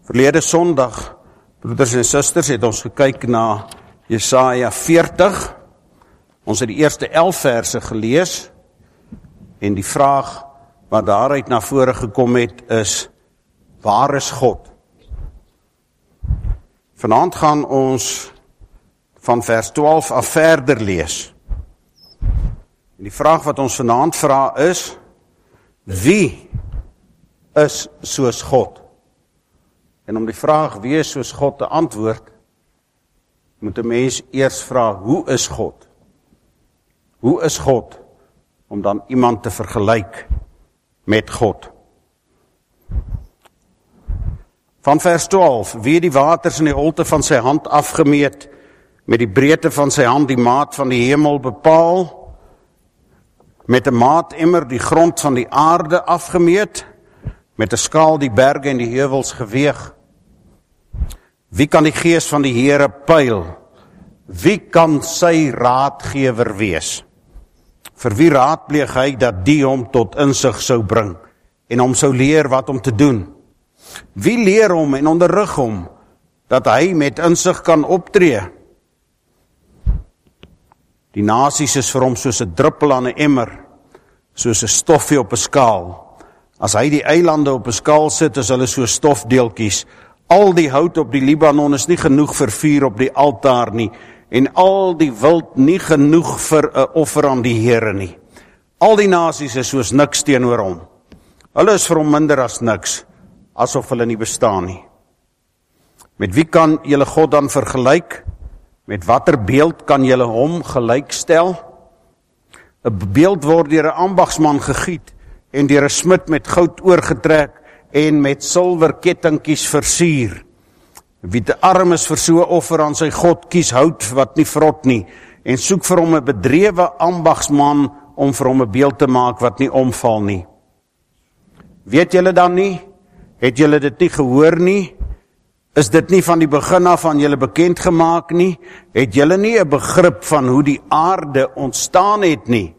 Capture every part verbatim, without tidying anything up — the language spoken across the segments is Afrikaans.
Verlede Sondag, broeders en susters, het ons gekyk na Jesaja veertig. Ons het die eerste elf verse gelees, en die vraag wat daaruit na vore gekom het is, waar is God? Vanaand gaan ons van vers twaalf af verder lees. En die vraag wat ons vanaand vra is, wie is soos God? En om die vraag, wie is soos God te antwoord, moet 'n mens eers vra, hoe is God? Hoe is God? Om dan iemand te vergelyk met God. Van vers twaalf, wie het die waters in die holte van sy hand afgemeet, met die breedte van sy hand die maat van die hemel bepaal, met 'n maatemmer die grond van die aarde afgemeet, met 'n skaal die berge en die heuwels geweeg. Wie kan die gees van die Here pyl? Wie kan sy raadgewer wees? Vir wie raadpleeg hy dat die hom tot insig sou bring en hom sou leer wat om te doen? Wie leer hom en onderrig hom dat hy met insig kan optree? Die nasies is vir hom soos 'n druppel aan 'n emmer, soos 'n stofie op 'n skaal. As hy die eilande op 'n skaal sit, is hulle so stofdeeltjies. Al die hout op die Libanon is nie genoeg vir vuur op die altaar nie, en al die wild nie genoeg vir 'n offer aan die Here nie. Al die nasies is soos niks teenoor hom. Hulle is vir hom minder as niks, asof hulle nie bestaan nie. Met wie kan julle God dan vergelyk? Met watter beeld kan julle hom gelykstel? 'n Beeld word deur 'n ambagsman gegiet en deur 'n smid met goud oorgetrek en met silwer kettingkies versier. Wie te arm is vir so 'n offer aan sy God, kies hout wat nie vrot nie, en soek vir hom 'n bedrewe ambagsman om vir hom 'n beeld te maak wat nie omval nie. Weet julle dan nie? Het julle dit nie gehoor nie? Is dit nie van die begin af aan julle bekend gemaak nie? Het julle nie 'n begrip van hoe die aarde ontstaan het nie?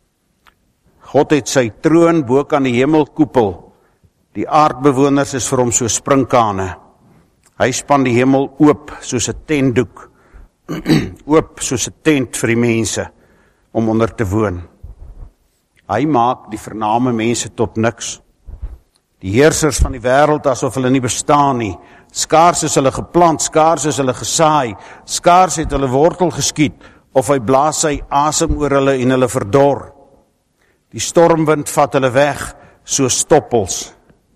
God het sy troon bo kan die hemelkoepel. Die aardbewoners is vir hom so sprinkane. Hy span die hemel oop soos 'n tentdoek, oop soos 'n tent vir die mense om onder te woon. Hy maak die vername mense tot niks. Die heersers van die wêreld asof hulle nie bestaan nie. Skaars is hulle geplant, skaars is hulle gesaai, skaars het hulle wortel geskiet, of hy blaas sy asem oor hulle en hulle verdor. Die stormwind vat hulle weg, so stoppels.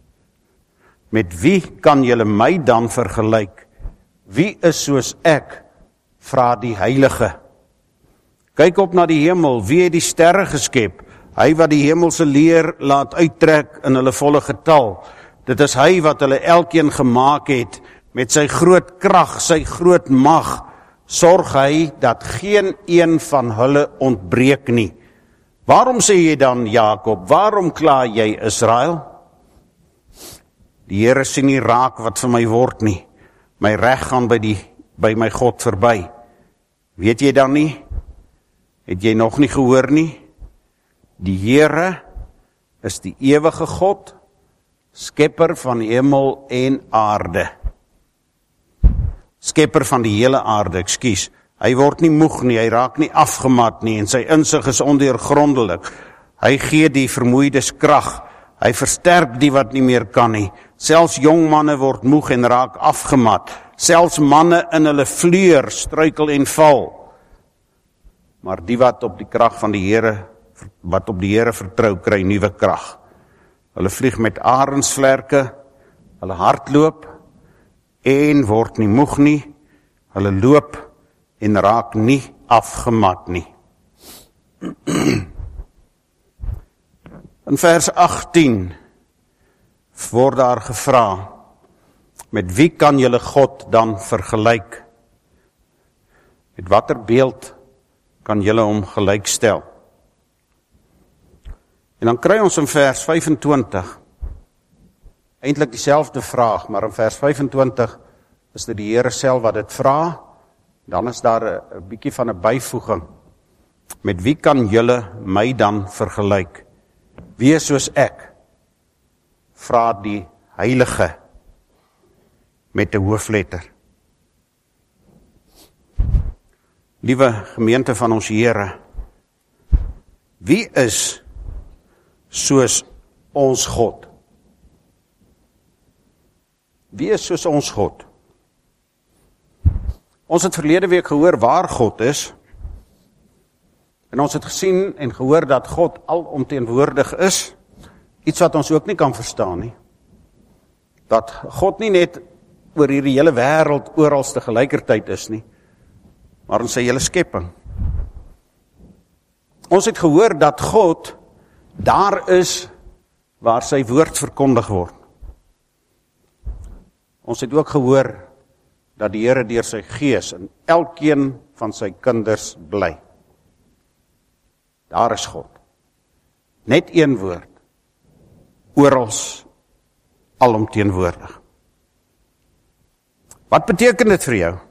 Met wie kan julle my dan vergelyk? Wie is soos ek? Vra die Heilige. Kyk op na die hemel, wie het die sterre geskep? Hy wat die hemelse leer laat uittrek in hulle volle getal. Dit is hy wat hulle elkeen gemaak het, met sy groot krag, sy groot mag, sorg hy dat geen een van hulle ontbreek nie. Waarom sê jy dan, Jakob, waarom kla jy, Israel? Die Here sien nie raak wat vir my word nie. My reg gaan by die by my God verby. Weet jy dan nie? Het jy nog nie gehoor nie? Die Here is die ewige God, skepper van hemel en aarde. Skepper van die hele aarde, ekskuus. Hy word nie moeg nie, hy raak nie afgemat nie, en sy insig is ondeurgrondelik. Hy gee die vermoeides krag. Hy versterk die wat nie meer kan nie. Selfs jong manne word moeg en raak afgemat. Selfs manne in hulle vleur struikel en val. Maar die wat op die krag van die Here, wat op die Here vertrou, kry nuwe krag. Hulle vlieg met arendsvlerke, hulle hardloop en word nie moeg nie. Hulle loop en raak nie afgemat nie. In vers agttien word daar gevra, met wie kan julle God dan vergelyk? Met watter beeld kan julle hom gelykstel? En dan kry ons in vers vyfentwintig, eintlik dieselfde vraag, maar in vers vyfentwintig is dit die Here self wat dit vra. Dan is daar 'n bietjie van 'n byvoeging. Met wie kan julle my dan vergelyk? Wie is soos ek? Vra die Heilige. met 'n hoofletter. Liewe gemeente van ons Here, wie is soos ons God? Wie is soos ons God? Ons het verlede week gehoor waar God is, en ons het gesien en gehoor dat God alomteenwoordig is, iets wat ons ook nie kan verstaan nie. Dat God nie net oor hierdie hele wêreld oral te gelykertyd is nie, maar in sy hele skepping. Ons het gehoor dat God daar is waar sy woord verkondig word. Ons het ook gehoor dat die Here deur sy Gees in elkeen van sy kinders bly. Daar is God. Net een woord. Orals, alomteenwoordig. Wat beteken dit vir jou?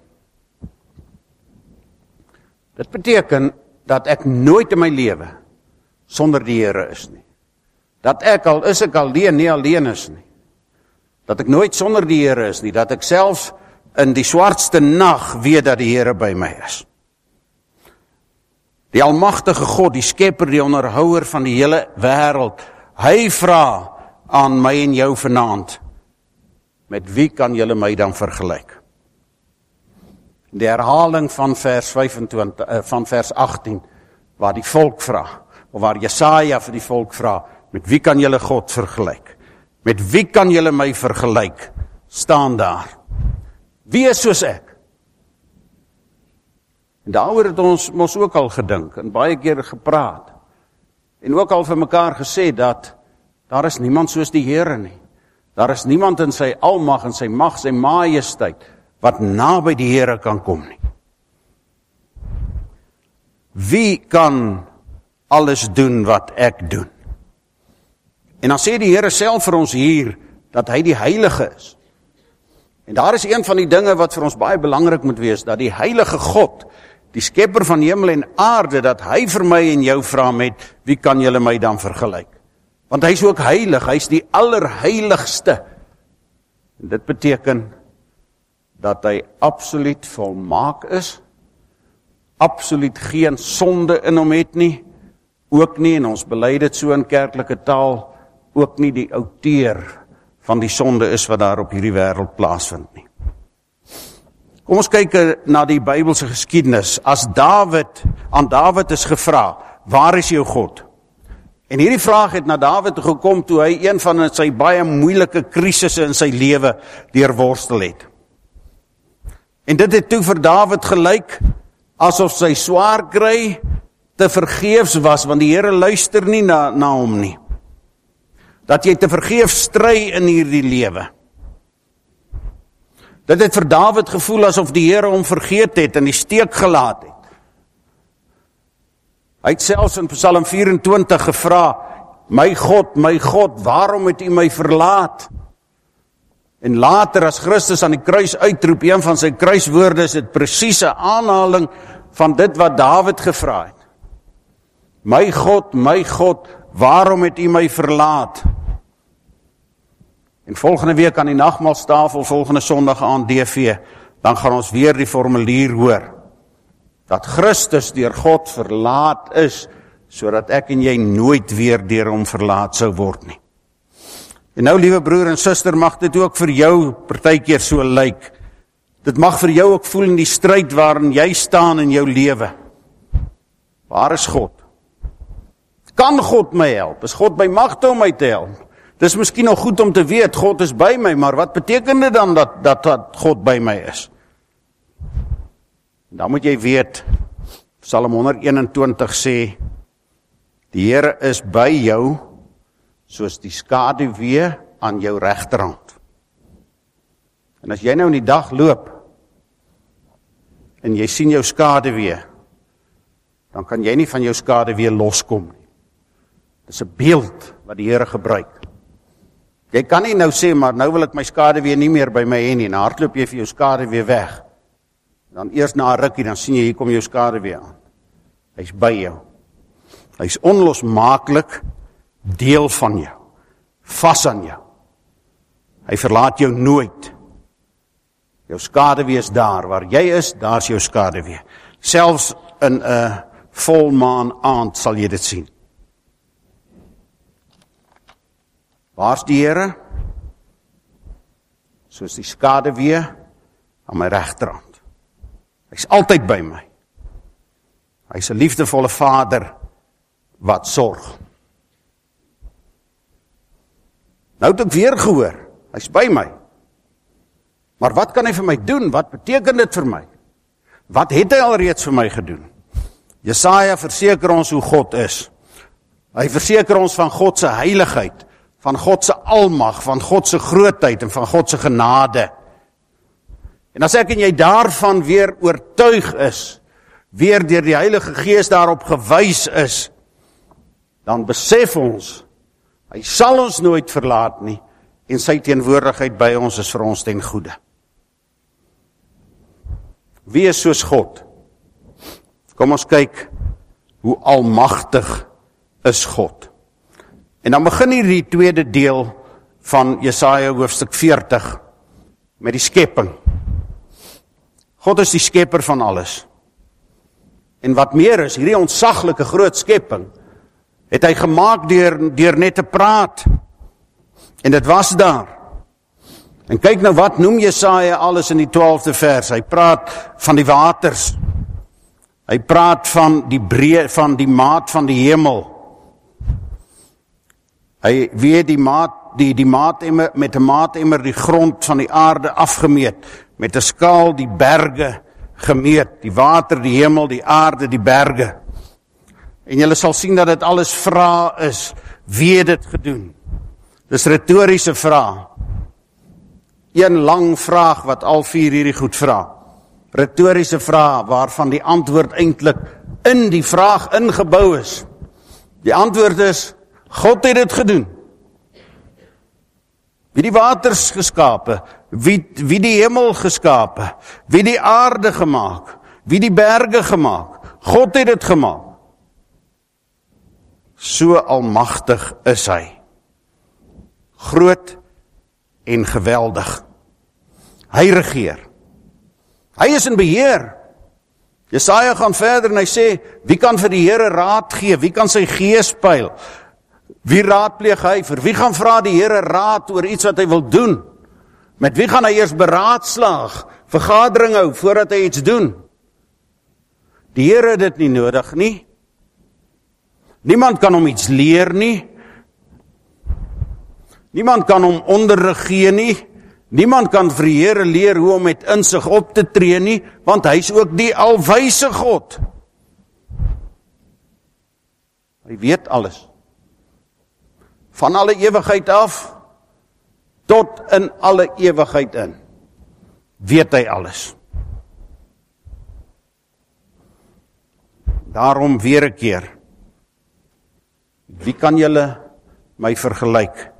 Dit beteken dat ek nooit in my lewe sonder die Here is nie. Dat ek, al is ek alleen, nie alleen is nie. Dat ek nooit sonder die Here is nie. Dat ek selfs in die swartste nag weet dat die Here by my is. Die almagtige God, die skepper, die onderhouer van die hele wêreld, hy vra aan my en jou vanaand, met wie kan julle my dan vergelyk? Die herhaling van vers vyfentwintig, uh, van vers agttien, waar die volk vra, of waar Jesaja vir die volk vra, met wie kan julle God vergelyk? Met wie kan julle my vergelyk? Staan daar. Wie is soos ek? En daaroor het ons mos ook al gedink, en baie keer gepraat, en ook al vir mekaar gesê, dat daar is niemand soos die Here nie. Daar is niemand in sy almag, en sy mag, sy majesteit, wat naby die Here kan kom nie. Wie kan alles doen wat ek doen? En dan sê die Here self vir ons hier, dat hy die heilige is. En daar is een van die dinge wat vir ons baie belangrik moet wees, dat die heilige God, die skepper van hemel en aarde, dat hy vir my en jou vra met, wie kan julle my dan vergelyk? Want hy is ook heilig, hy is die allerheiligste. En dit beteken, dat hy absoluut volmaak is, absoluut geen sonde in hom het nie, ook nie, en ons bely dit so in kerklike taal, ook nie die outeur van die sonde is wat daar op hierdie wêreld plaasvind nie. Kom ons kyk na die Bybelse geskiedenis. As Dawid, aan Dawid is gevra, waar is jou God? En hierdie vraag het na Dawid gekom toe hy een van sy baie moeilike krisisse in sy lewe deurworstel het. En dit het toe vir Dawid gelyk asof sy swaar kry te vergeefs was, want die Here luister nie na, na hom nie. Dat jy te vergeefs stry in hierdie lewe. Dit het vir Dawid gevoel asof die Here hom vergeet het en die steek gelaat het. Hy het selfs in Psalm vyf-en-twintig gevra, my God, my God, waarom het U my verlaat? En later as Christus aan die kruis uitroep, een van sy kruiswoorde is dit presiese aanhaling van dit wat Dawid gevra het. My God, my God, waarom het U my verlaat? En volgende week aan die nagmaalstafel, volgende Sondag aan D V, dan gaan ons weer die formulier hoor, dat Christus deur God verlaat is, sodat ek en jy nooit weer deur hom verlaat sou word nie. En nou, liewe broer en suster, mag dit ook vir jou partykeer so lyk. Dit mag vir jou ook voel in die stryd waarin jy staan in jou lewe. Waar is God? Kan God my help? Is God by magte om my te help? Dis miskien nog goed om te weet, God is by my, maar wat beteken dit dan dat, dat, dat God by my is? Dan moet jy weet, Psalm honderd eenentwintig sê, die Here is by jou, soos die skaduwee aan jou regterhand. En as jy nou in die dag loop, en jy sien jou skaduwee, dan kan jy nie van jou skaduwee loskom nie. Dit is 'n beeld wat die Here gebruik. Jy kan nie nou sê, maar nou wil ek my skaduwee nie meer by my hê nie, en hardloop jy vir jou skaduwee weg. Dan eers na 'n rukkie, dan sien jy, hier kom jou skaduwee aan. Hy's by jou. Hy's onlosmaaklik deel van jou, vas aan jou. Hy verlaat jou nooit. Jou skaduwee is daar, waar jy is, daar is jou skaduwee. Selfs in 'n volmaan aand sal jy dit sien. Waar's die Here? Soos die skaduwee aan my regterhand. Hy's altyd by my. Hy's 'n liefdevolle Vader wat sorg. Nou het ek weer gehoor, hy's by my. Maar wat kan hy vir my doen? Wat beteken dit vir my? Wat het hy alreeds vir my gedoen? Jesaja verseker ons hoe God is. Hy verseker ons van God se heiligheid, van God se almag, van God se grootheid en van God se genade. En as ek en jy daarvan weer oortuig is, weer deur die Heilige Gees daarop gewys is, dan besef ons, hy sal ons nooit verlaat nie, en sy teenwoordigheid by ons is vir ons ten goeie. Wie is soos God? Kom ons kyk hoe almagtig is God. En dan begin hier die tweede deel van Jesaja hoofstuk veertig met die skepping. God is die skepper van alles. En wat meer is, hierdie ontsaglike groot skepping het hy gemaak deur, deur net te praat. En dit was daar. En kyk nou wat noem Jesaja alles in die twaalfde vers. Hy praat van die waters. Hy praat van die breë, van die maat van die hemel. Hy weet die maat, die, die maatemmer, met 'n maatemmer die grond van die aarde afgemeet, met 'n skaal die berge gemeet, die water, die hemel, die aarde, die berge. En julle sal sien dat dit alles vrae is, wie het dit gedoen? Dis retoriese vrae. Een lang vraag wat al vier hierdie goed vra. Retoriese vrae waarvan die antwoord eintlik in die vraag ingebou is. Die antwoord is, God het dit gedoen. Wie die waters geskape, wie, wie die hemel geskape, wie die aarde gemaak, wie die berge gemaak, God het dit gemaak. So almagtig is hy. Groot en geweldig. Hy regeer. Hy is in beheer. Jesaja gaan verder en hy sê, wie kan vir die Here raad gee? Wie kan sy gees pyl? Wie raadpleeg hy? Vir wie gaan vra die Here raad oor iets wat hy wil doen? Met wie gaan hy eers beraadslaag, vergadering hou voordat hy iets doen? Die Here het dit nie nodig nie. Niemand kan hom iets leer nie. Niemand kan hom onderrig gee nie. Niemand kan vir die Here leer hoe om met insig op te tree nie, want hy is ook die alwyse God. Hy weet alles. Van alle ewigheid af, tot in alle ewigheid in, weet hy alles. Daarom weer 'n keer, wie kan julle my vergelyk?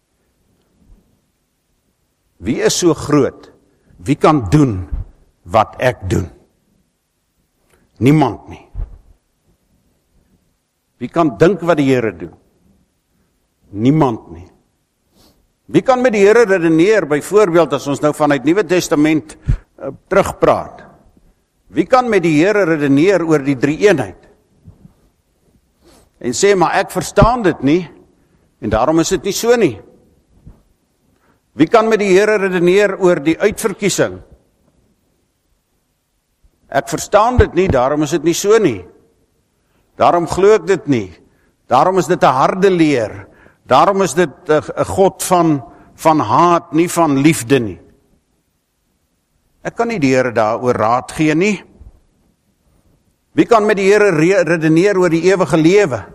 Wie is so groot? Wie kan doen wat ek doen? Niemand nie. Wie kan dink wat die Here doen? Niemand nie. Wie kan met die Here redeneer, byvoorbeeld as ons nou vanuit Nuwe Testament uh, terugpraat? Wie kan met die Here redeneer oor die drie eenheid? En sê, maar ek verstaan dit nie, en daarom is dit nie so nie. Wie kan met die Here redeneer oor die uitverkiesing? Ek verstaan dit nie, daarom is dit nie so nie. Daarom glo ek dit nie. Daarom is dit 'n harde leer. Daarom is dit 'n God van, van haat, nie van liefde nie. Ek kan nie die Here daaroor raad gee nie. Wie kan met die Here redeneer oor die ewige lewe?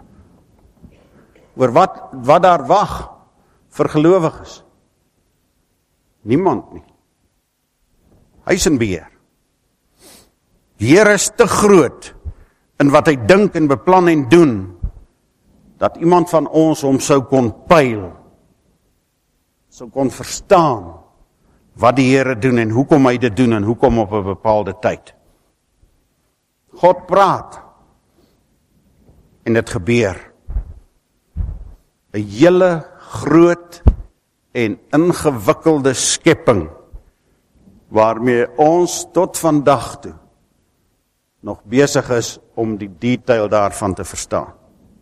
Oor wat, wat daar wag vir gelowiges? Niemand nie. Hy is in beheer. Die Here is te groot in wat hy dink en beplan en doen, dat iemand van ons hom sou kon pyl, sou kon verstaan wat die Here doen en hoekom hy dit doen en hoekom op 'n bepaalde tyd. God praat en dit gebeur. 'n Hele groot en ingewikkelde skepping waarmee ons tot vandag toe nog besig is om die detail daarvan te verstaan.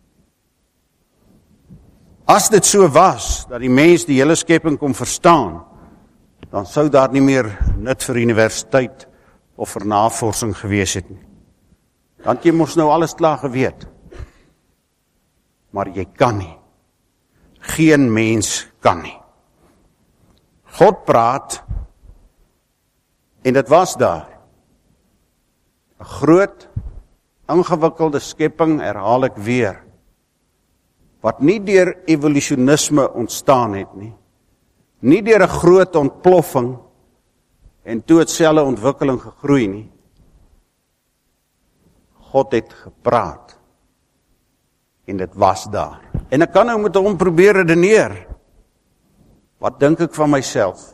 As dit so was, dat die mens die hele skepping kon verstaan, dan sou daar nie meer nut vir universiteit of vir navorsing gewees het nie. Dan het jy mos nou alles klaar geweet. Maar jy kan nie. Geen mens kan nie. God praat, en dit was daar. 'n Groot, ingewikkelde skepping, herhaal ek weer, wat nie deur evolusionisme ontstaan het nie, nie deur 'n groot ontploffing, en toe het selfe ontwikkeling gegroei nie. God het gepraat, en dit was daar. En ek kan nou met hom probeer redeneer. Wat dink ek van myself?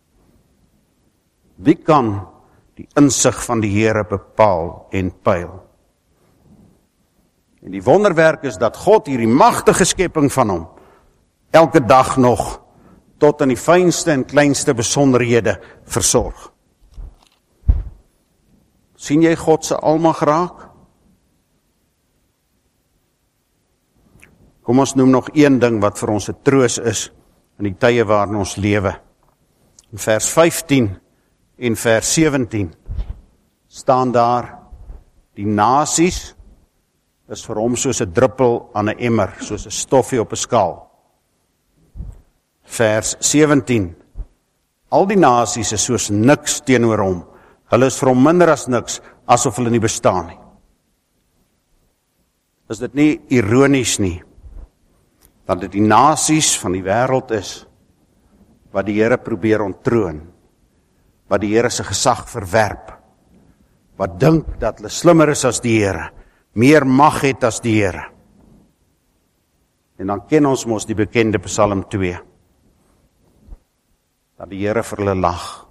Wie kan die insig van die Here bepaal en pyl? En die wonderwerk is dat God hierdie magtige skepping van hom elke dag nog tot in die fynste en kleinste besonderhede versorg. Sien jy God se almag raak? Kom ons noem nog een ding wat vir ons 'n troos is in die tye waarin ons lewe. In vers vyftien en vers sewentien staan daar, die nasies is vir hom soos 'n druppel aan 'n emmer, soos 'n stoffie op 'n skaal. Vers sewentien, al die nasies is soos niks teenoor hom. Hulle is vir hom minder as niks, asof hulle nie bestaan nie. Is dit nie ironies nie, dat dit die nasies van die wêreld is, wat die Here probeer onttroon, wat die Here se gesag verwerp, wat dink dat hulle slimmer is as die Here, meer mag het as die Here. En dan ken ons mos die bekende Psalm twee, dat die Here vir hulle lag.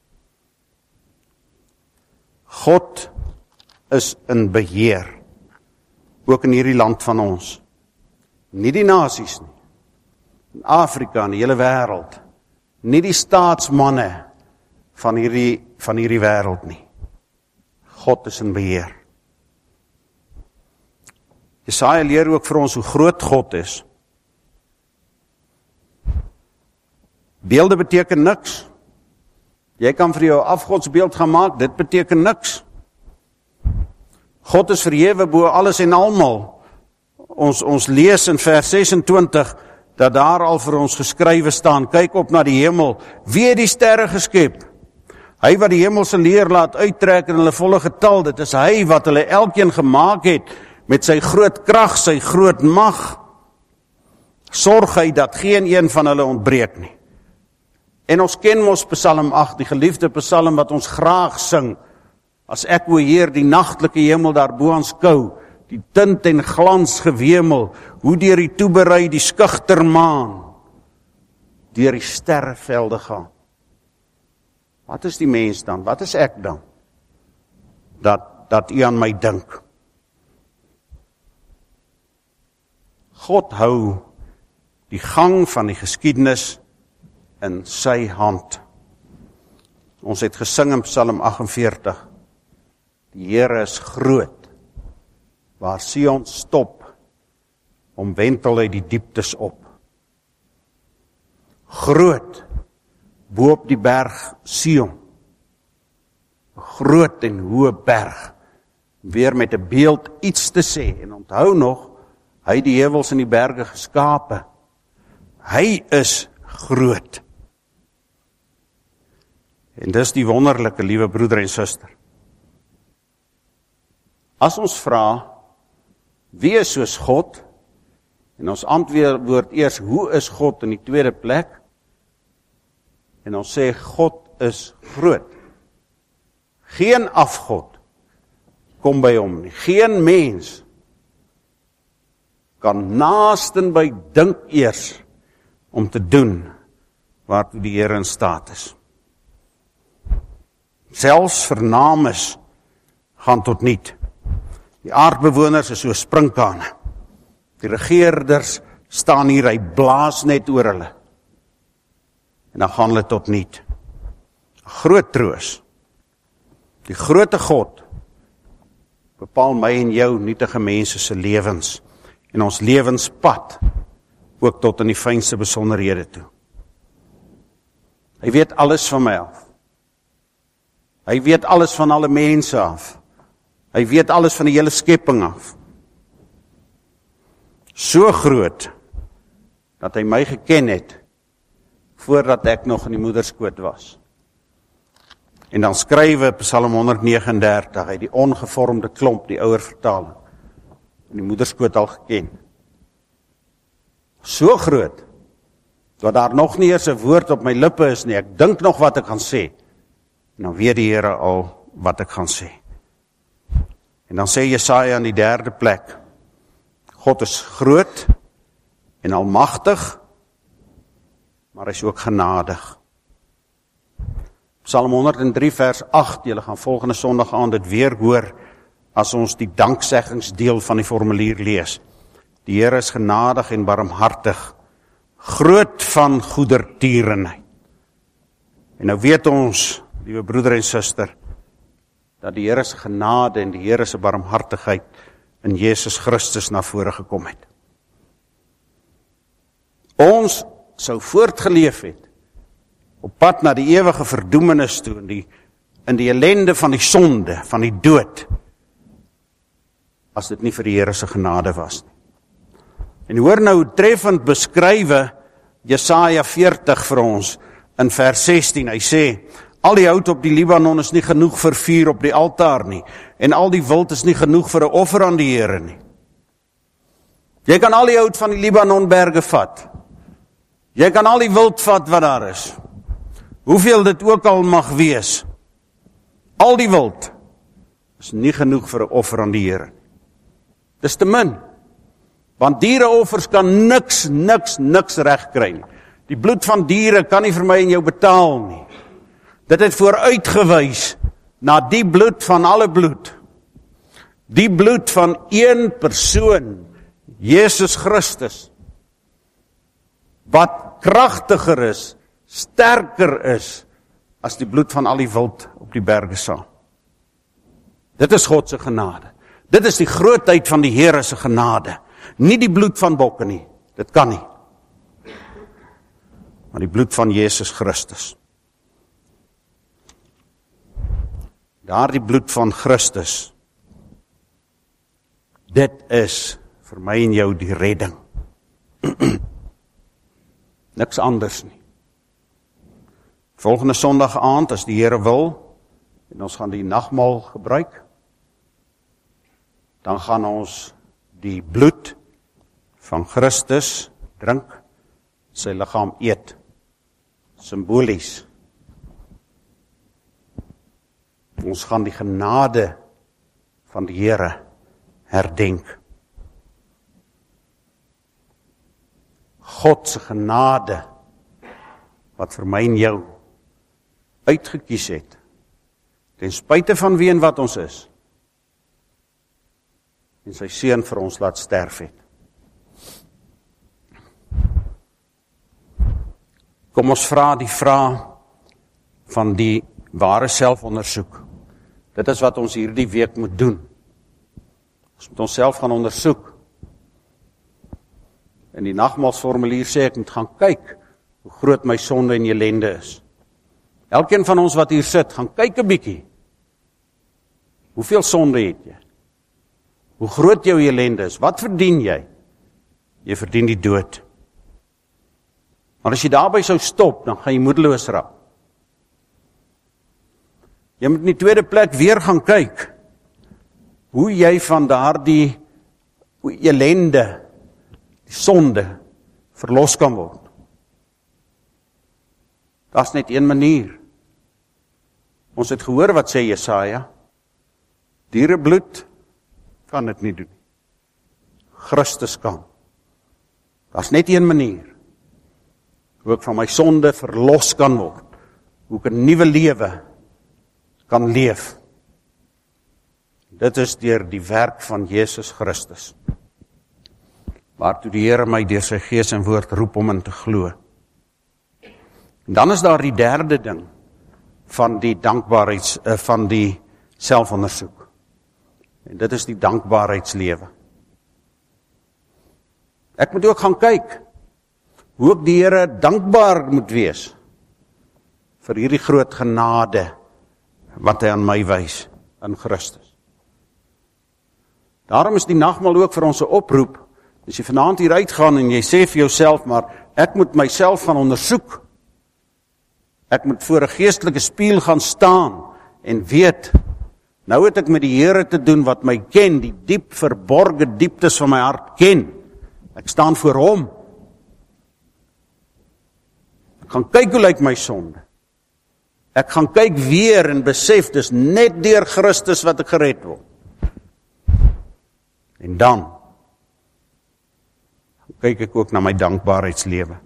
God is in beheer, ook in hierdie land van ons. Nie die nasies nie, in Afrika en die hele wêreld, nie die staatsmanne van hierdie, van hierdie wêreld nie. God is in beheer. Jesaja leer ook vir ons hoe groot God is. Beelde beteken niks. Jy kan vir jou afgodsbeeld gaan maak, dit beteken niks. God is verhewe bo alles en almal. Ons, ons lees in vers sesentwintig, dat daar al vir ons geskrywe staan, kyk op na die hemel, wie het die sterre geskep? Hy wat die hemelse leer laat uittrek in hulle volle getal, dit is hy wat hulle elkeen gemaak het, met sy groot krag, sy groot mag, sorg hy dat geen een van hulle ontbreek nie. En ons ken mos Psalm agt, die geliefde Psalm wat ons graag sing, as ek o Heer die nagtelike hemel daarbo aanskou, die tint en glans gewemel, hoe deur die toeberei die skugter maan, deur die sterrevelde gaan. Wat is die mens dan? Wat is ek dan? Dat, dat u aan my dink. God hou die gang van die geskiedenis in sy hand. Ons het gesing in Psalm agt en veertig, die Here is groot, waar Sion stop, omwentel hy die dieptes op. Groot, bo op die berg Sion, groot en hoë berg, weer met 'n beeld iets te sê, en onthou nog, hy die heuwels en die berge geskape, hy is groot. En dis die wonderlike, liewe broeder en suster. As ons vra, wie is soos God? En ons antwoord eers, hoe is God in die tweede plek? En ons sê, God is groot. Geen afgod kom by hom nie. Geen mens kan naasten by dink eers om te doen waartoe die Here in staat is. Selfs vernames gaan tot niet. Die aardbewoners is so sprinkane. Die regeerders staan hier, hy blaas net oor hulle. En dan gaan hulle tot niet. groot troos. Die groote God bepaal my en jou nietige mense se lewens en ons lewenspad ook tot in die fynste besonderhede toe. Hy weet alles van my af. Hy weet alles van alle mense af. Hy weet alles van die hele skepping af. So groot dat hy my geken het voordat ek nog in die moederskoot was. En dan skrywe Psalm honderd vyf nege uit die ongevormde klomp, die ouer vertaling, in die moederskoot al geken. So groot, dat daar nog nie eers 'n woord op my lippe is nie, ek dink nog wat ek gaan sê, en dan weet die Here al wat ek gaan sê. En dan sê Jesaja in die derde plek, God is groot en almagtig, maar hy is ook genadig. Psalm honderd drie vers agt, julle gaan volgende Sondag aan dit weer hoor, as ons die danksekkingsdeel van die formulier lees. Die Here is genadig en barmhartig, groot van goedertierenheid. En nou weet ons, liewe broeder en suster, dat die Here se genade en die Here se barmhartigheid in Jesus Christus na vore gekom het. Ons sou voortgeleef het op pad na die ewige verdoemenis toe, in die, in die ellende van die sonde, van die dood, as dit nie vir die Here se genade was nie. En hoor nou treffend beskrywe Jesaja veertig vir ons in vers sestien. Hy sê, al die hout op die Libanon is nie genoeg vir vuur op die altaar nie, en al die wild is nie genoeg vir 'n offer aan die Here nie. Jy kan al die hout van die Libanonberge vat. Jy kan al die wild vat wat daar is. Hoeveel dit ook al mag wees. Al die wild is nie genoeg vir 'n offer aan die Here. Dis te min. Want diereoffers kan niks, niks, niks reg kry nie. Die bloed van diere kan nie vir my en jou betaal nie. Dit het vooruitgewys na die bloed van alle bloed. Die bloed van een persoon, Jesus Christus, wat kragtiger is, sterker is, as die bloed van al die wild op die berge saam. Dit is God se genade. Dit is die grootheid van die Here se genade. Nie die bloed van bokke nie, dit kan nie. Maar die bloed van Jesus Christus. Daar die bloed van Christus, dit is vir my en jou die redding. Niks anders nie. Volgende Sondag aand, as die Here wil, en ons gaan die nagmaal gebruik, dan gaan ons die bloed van Christus drink, sy liggaam eet, symbolies. Ons gaan die genade van die Here herdenk. God se genade, wat vir my en jou uitgekies het, ten spyte van wie en wat ons is, en sy seun vir ons laat sterf het. Kom ons vra die vraag van die ware selfondersoek. Dit is wat ons hierdie week moet doen. Ons moet onsself gaan ondersoek. In die nagmaalsformulier sê ek moet gaan kyk hoe groot my sonde en ellende is. Elkeen van ons wat hier sit, gaan kyk 'n bietjie. Hoeveel sonde het jy? Hoe groot jou ellende is? Wat verdien jy? Jy verdien die dood. Maar as jy daarby sou stop, dan gaan jy moedeloos raak. Jy moet in die tweede plek weer gaan kyk hoe jy van daardie ellende, die sonde, verlos kan word. Daar's net een manier. Ons het gehoor wat sê Jesaja. Dierebloed kan dit nie doen. Christus kan. Daar's net een manier hoe ek van my sonde verlos kan word. Hoe ek 'n nuwe lewe kan leef. Dit is deur die werk van Jesus Christus. Waartoe die Here my deur sy Gees en woord roep om in te glo. En dan is daar die derde ding van die dankbaarheids, uh, van die selfondersoek. En dit is die dankbaarheidslewe. Ek moet ook gaan kyk, hoe ek die Here dankbaar moet wees, vir hierdie groot genade, wat hy aan my wys, in Christus. Daarom is die nagmaal ook vir ons 'n oproep, as jy vanaand hier uitgaan en jy sê vir jouself, maar ek moet myself gaan ondersoek, ek moet voor 'n geestelike spieël gaan staan, en weet, nou het ek met die Here te doen wat my ken, die diep verborge dieptes van my hart ken, ek staan voor hom, ek gaan kyk hoe lyk my sonde, ek gaan kyk weer en besef, dis net deur Christus wat ek gered word, en dan, kyk ek ook na my dankbaarheidslewe.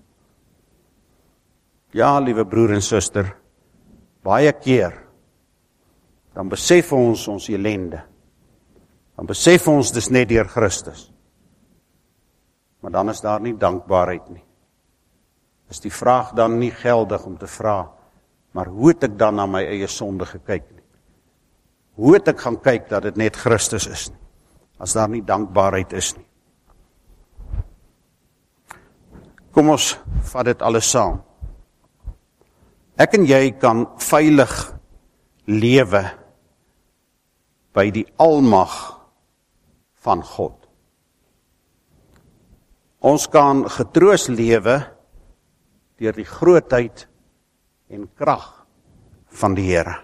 Ja, liewe broer en suster, baie keer, dan besef ons ons ellende, dan besef ons dis net deur Christus, maar dan is daar nie dankbaarheid nie. Is die vraag dan nie geldig om te vra, maar hoe het ek dan na my eie sonde gekyk nie? Hoe het ek gaan kyk dat dit net Christus is nie? As daar nie dankbaarheid is nie. Kom ons vat dit alles saam. Ek en jy kan veilig lewe by die almag van God. Ons kan getroos lewe deur die grootheid en krag van die Here.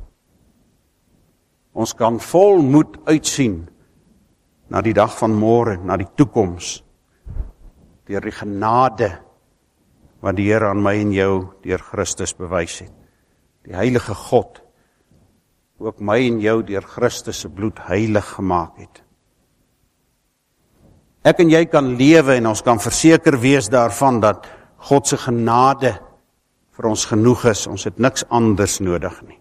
Ons kan vol moed uitsien na die dag van môre, na die toekoms, deur die genade wat die Here aan my en jou deur Christus bewys het. Die heilige God, ook my en jou deur Christus se bloed heilig gemaak het. Ek en jy kan lewe en ons kan verseker wees daarvan dat God se genade vir ons genoeg is, ons het niks anders nodig nie.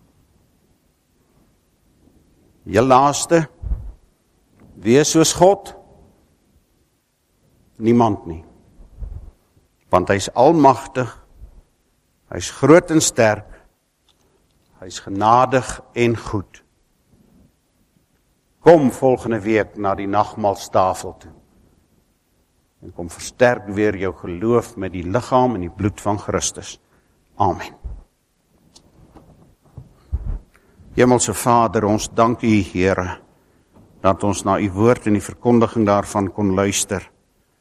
Heel laaste, wees soos God, niemand nie. Want hy is almagtig, hy is groot en sterk, hy is genadig en goed. Kom volgende week na die nagmaalstafel toe. En kom versterk weer jou geloof met die liggaam en die bloed van Christus. Amen. Hemelse Vader, ons dank U, Here, dat ons na U woord en die verkondiging daarvan kon luister.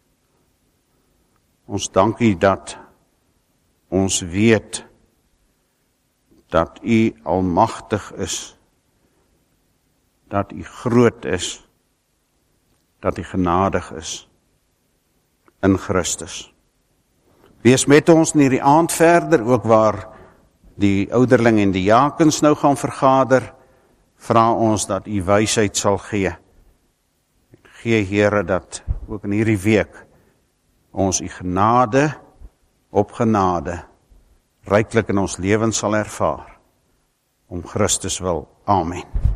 Ons dank U dat ons weet dat U almagtig is, dat U groot is, dat U genadig is in Christus. Wees met ons in hierdie aand verder, ook waar die ouderling en die jakens nou gaan vergader, vra ons dat U wysheid sal gee. Gee, Here, dat ook in hierdie week ons U genade op genade ryklik in ons lewens sal ervaar. Om Christus wil. Amen.